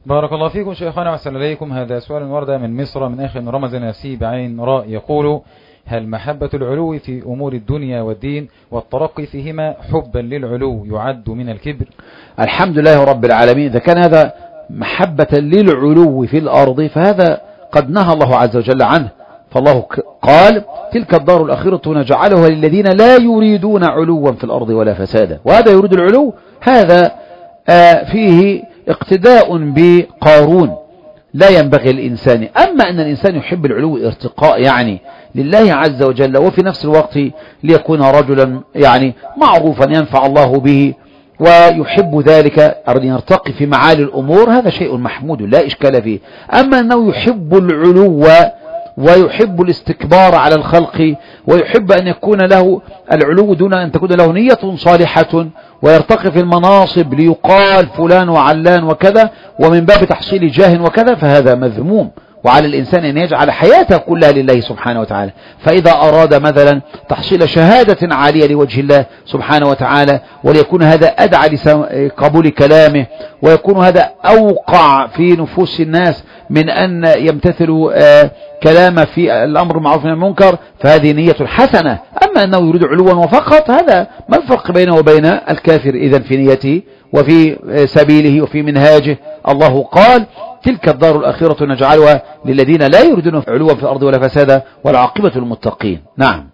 بارك الله فيكم شيخنا وأحسن إليكم. هذا سؤال ورد من مصر من أخ رمز ناسي بعين راء يقول: هل محبة العلو في أمور الدنيا والدين والترقي فيهما حبا للعلو يعد من الكبر؟ الحمد لله رب العالمين. إذا كان هذا محبة للعلو في الأرض فهذا قد نهى الله عز وجل عنه، فالله قال: تلك الدار الآخرة نجعلها للذين لا يريدون علوا في الأرض ولا فسادا. وهذا يريد العلو، هذا فيه اقتداء بقارون، لا ينبغي الإنسان. أما أن الإنسان يحب العلو ارتقاء يعني لله عز وجل، وفي نفس الوقت ليكون رجلا يعني معروفا ينفع الله به ويحب ذلك أن يرتقي في معالي الأمور، هذا شيء محمود لا إشكال فيه. أما أنه يحب العلو ويحب الاستكبار على الخلق ويحب أن يكون له العلو دون أن تكون له نية صالحة ويرتقي في المناصب ليقال فلان وعلان وكذا ومن باب تحصيل جاه وكذا، فهذا مذموم. وعلى الإنسان أن يجعل حياته كلها لله سبحانه وتعالى. فإذا أراد مثلا تحصيل شهادة عالية لوجه الله سبحانه وتعالى وليكون هذا أدعى لقبول كلامه ويكون هذا أوقع في نفوس الناس من أن يمتثلوا كلام في الأمر المعروف والنهي عن المنكر، فهذه نية حسنة. أما أنه يريد علوا وفقط، هذا ما الفرق بينه وبين الكافر إذن في نيته وفي سبيله وفي منهاجه؟ الله قال: تلك الدار الآخرة نجعلها للذين لا يريدون علوا في الأرض ولا فسادا والعاقبة للمتقين. نعم.